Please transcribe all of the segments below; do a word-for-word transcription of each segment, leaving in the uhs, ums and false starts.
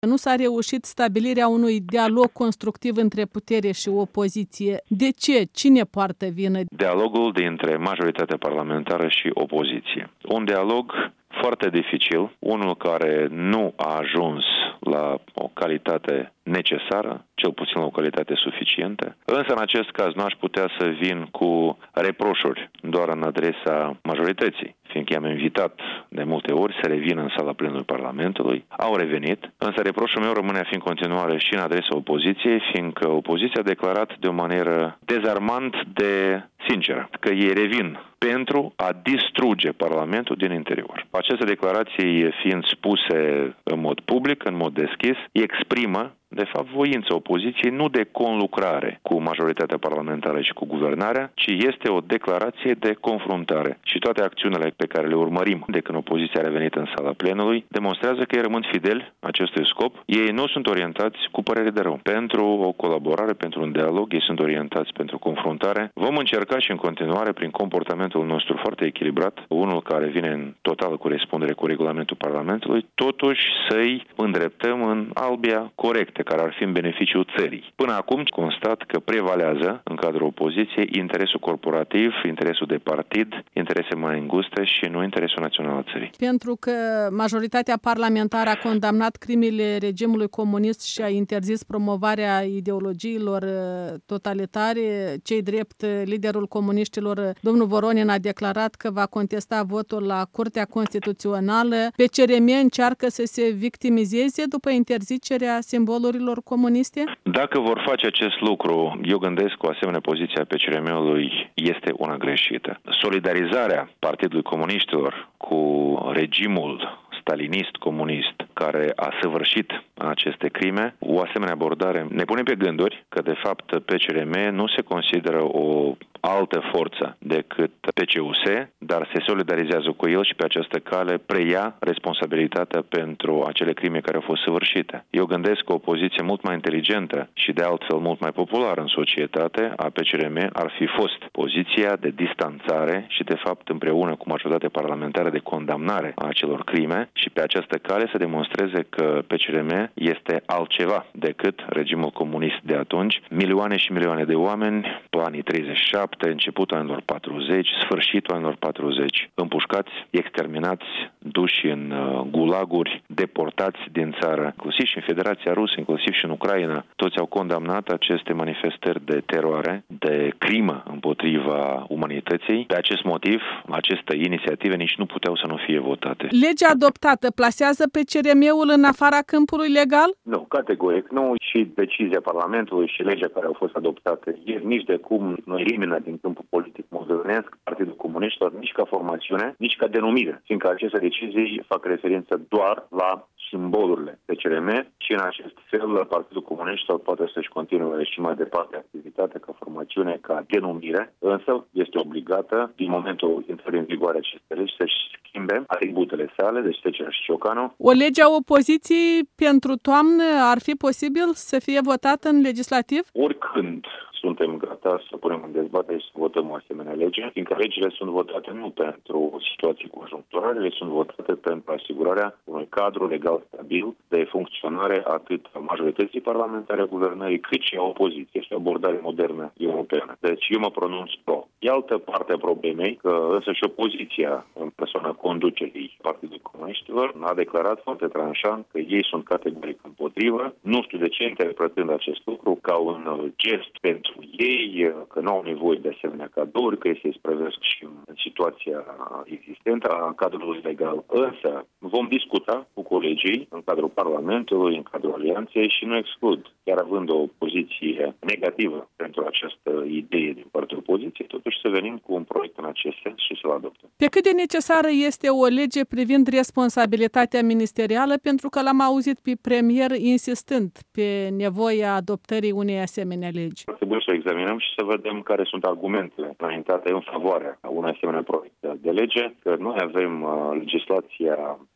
Nu s-a reușit stabilirea unui dialog constructiv între putere și opoziție. De ce? Cine poartă vină? Dialogul dintre majoritatea parlamentară și opoziție. Un dialog foarte dificil, unul care nu a ajuns la o calitate necesară, cel puțin la o calitate suficientă. Însă, în acest caz, nu aș putea să vin cu reproșuri doar în adresa majorității, fiindcă i-am invitat de multe ori să revină în sala plenului Parlamentului. Au revenit, însă reproșul meu rămâne a fi în continuare și în adresa opoziției, fiindcă opoziția a declarat de o manieră dezarmant de sinceră că ei revin pentru a distruge Parlamentul din interior. Aceste declarații, fiind spuse în mod public, în mod deschis, exprimă de fapt voința opoziției nu de conlucrare cu majoritatea parlamentară și cu guvernarea, ci este o declarație de confruntare. Și toate acțiunile pe care le urmărim de când opoziția a revenit în sala plenului demonstrează că ei rămân fideli acestui scop. Ei nu sunt orientați cu părere de rău. Pentru o colaborare, pentru un dialog, ei sunt orientați pentru confruntare. Vom încerca și în continuare, prin comportamentul nostru foarte echilibrat, unul care vine în totală corespundere cu regulamentul Parlamentului, totuși să-i îndreptăm în albia corectă, care ar fi în beneficiul țării. Până acum constat că prevalează în cadrul opoziției interesul corporativ, interesul de partid, interese mai înguste și nu interesul național al țării. Pentru că majoritatea parlamentară a condamnat crimele regimului comunist și a interzis promovarea ideologiilor totalitare, cei drept liderul comuniștilor, domnul Voronin, a declarat că va contesta votul la Curtea Constituțională. P C R M încearcă să se victimizeze după interzicerea simbolurilor comuniste? Dacă vor face acest lucru, eu gândesc că o asemenea poziție a P C R M-ului este una greșită. Solidarizarea Partidului Comuniștilor cu regimul stalinist, comunist, care a săvârșit aceste crime, o asemenea abordare ne pune pe gânduri că, de fapt, P C R M nu se consideră o altă forță decât P C U S, dar se solidarizează cu el și pe această cale preia responsabilitatea pentru acele crime care au fost săvârșite. Eu gândesc că o poziție mult mai inteligentă și de altfel mult mai populară în societate a P C R M ar fi fost poziția de distanțare și, de fapt, împreună cu majoritatea parlamentară de condamnare a acelor crime și pe această cale să demonstreze că P C R M este altceva decât regimul comunist de atunci. Milioane și milioane de oameni, anii treizeci și șapte, începutul anilor patruzeci, sfârșitul anilor patruzeci, împușcați, exterminați, duși în uh, gulaguri, deportați din țară, inclusiv și în Federația Rusă, inclusiv și în Ucraina. Toți au condamnat aceste manifestări de teroare, de crimă împotriva umanității. Pe acest motiv, aceste inițiative nici nu puteau să nu fie votate. Legea adoptată plasează P C R M-ul în afara câmpului legal? Nu, categoric nu. Și decizia Parlamentului și legea care au fost adoptate ieri nici de cum nu elimină din câmpul politic moldovenesc Partidul Comuniștilor, nici ca formațiune, nici ca denumire, fiindcă aceste decizii fac referință doar la simbolurile P C R M și în acest fel Partidul Comuniștilor poate să-și continue și mai departe activitatea ca formațiune, ca denumire, însă este obligată din momentul intrării în vigoare acestei legi să-și schimbe atributele sale, deci trecerea și ciocanul. O lege a opoziției pentru toamnă ar fi posibil să fie votată în legislativ? Oricând suntem gata să punem în dezbatere și să votăm o asemenea lege, fiindcă legile sunt votate nu pentru situații conjuncturale, le sunt votate pentru asigurarea unui cadru legal stabil de funcționare atât a majorității parlamentare a guvernării, cât și a opoziției și abordare modernă europeană. Deci eu mă pronunț pro. E altă parte a problemei, că însă și opoziția în persoana conducerii Partidului Comuniștilor a declarat foarte tranșant că ei sunt categoric împotrivă. Nu știu de ce interpretând acest lucru ca un gest pentru ei, că nu au nevoie de asemenea cadouri, că ei se isprăvesc și în situația existentă a cadrului legal. Însă vom discuta cu colegii în cadrul Parlamentului, în cadrul Alianței și nu exclud, chiar având o poziție negativă pentru această idee din partea opoziției, totuși să venim cu un proiect în acest sens și să-l adoptăm. Pe cât de necesară este o lege privind responsabilitatea ministerială, pentru că l-am auzit pe premier insistând pe nevoia adoptării unei asemenea legi? Trebuie să o examinăm și să vedem care sunt argumentele înaintate în favoarea unui asemenea proiect de lege, că noi avem uh, legislația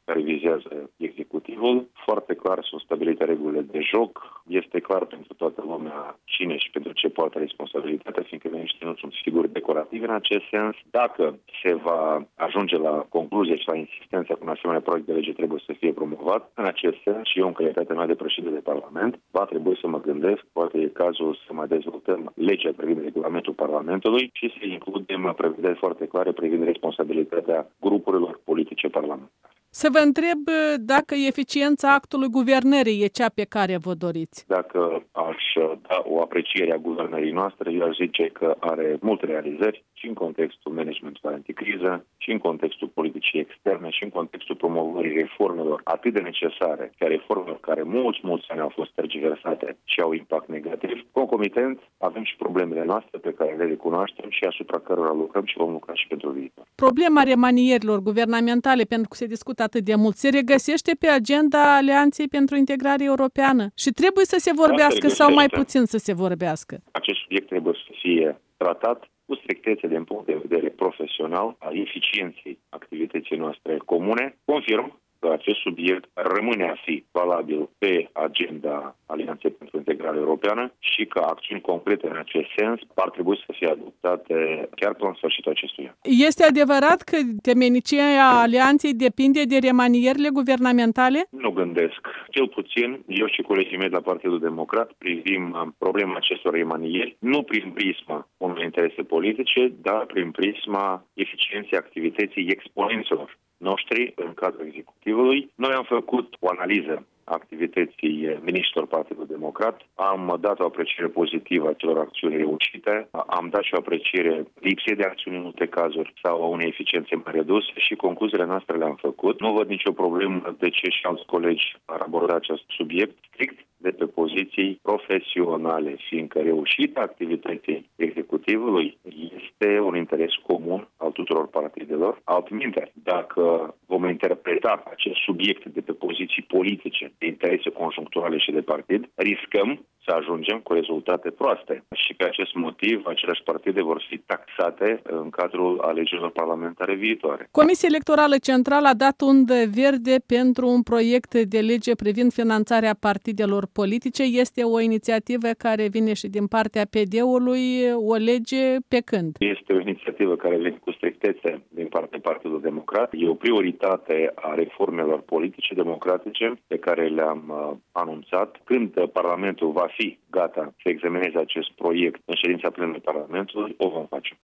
care vizează executivul. Foarte clar sunt stabilite regulile de joc. Este clar pentru toată lumea cine și pentru ce poartă responsabilitatea, fiindcă miniștrii nu sunt figuri decorative în acest sens. Dacă se va ajunge la concluzie și la insistența că un asemenea proiect de lege trebuie să fie promovat, în acest sens și eu, în calitatea mea de președinte de Parlament, va trebui să mă gândesc, poate e cazul să mai dezvoltăm legea privind regulamentul Parlamentului și să includem prevederi foarte clare privind responsabilitatea grupurilor politice parlamentare. Să vă întreb dacă eficiența actului guvernării e cea pe care vă doriți. Dacă aș da o apreciere a guvernării noastre, eu aș zice că are multe realizări și în contextul managementului anticriză, și în contextul politicii externe, și în contextul promovării reformelor atât de necesare, ca reformelor care mulți, mulți ani au fost tergiversate și au impact negativ. Concomitent, avem și problemele noastre pe care le recunoaștem și asupra cărora lucrăm și vom lucra și pentru viitor. Problema remanierilor guvernamentale, pentru că se discută atât de mult, se regăsește pe agenda Alianței pentru Integrare Europeană și trebuie să se vorbească sau mai puțin să se vorbească? Acest subiect trebuie să fie tratat cu strictețe din punct de vedere profesional al eficienței activității noastre comune. Confirm că acest subiect rămâne a fi valabil pe agenda Alianței pentru Integrare Europeană și că acțiuni concrete în acest sens ar trebui să fie adoptate chiar până la sfârșitul acestui an. Este adevărat că temenicia Alianței depinde de remanierile guvernamentale? Nu gândesc. Cel puțin, eu și colegii mei de la Partidul Democrat privim problema acestor remanieri nu prin prisma unor interese politice, dar prin prisma eficienței activității exponenților noștri în cadrul executivului. Noi am făcut o analiză a activității miniștrilor Partidului Democrat, am dat o apreciere pozitivă a celor acțiuni reușite, am dat și o apreciere lipsei de acțiuni în multe cazuri sau a unei eficiențe mai reduse și concluziile noastre le-am făcut. Nu văd nicio problemă de ce și alți colegi ar aborda acest subiect strict de pe poziții profesionale, fiindcă reușita activității executivului este un interes comun al tuturor partidelor. Altminte, dacă vom interpreta acest subiect de pe poziții politice, de interese conjuncturale și de partid, riscăm să ajungem cu rezultate proaste. Și pe acest motiv, aceleași partide vor fi taxate în cadrul alegerilor parlamentare viitoare. Comisia Electorală Centrală a dat undă verde pentru un proiect de lege privind finanțarea partidelor politice. Este o inițiativă care vine și din partea P D-ului, o lege pe când? Este o inițiativă care vine cu strictețe din partea Partidului Democrat. E o prioritate a reformelor politice democratice pe care le-am uh, anunțat. Când Parlamentul va fi gata să examineze acest proiect în ședința plenă Parlamentului, o vom face.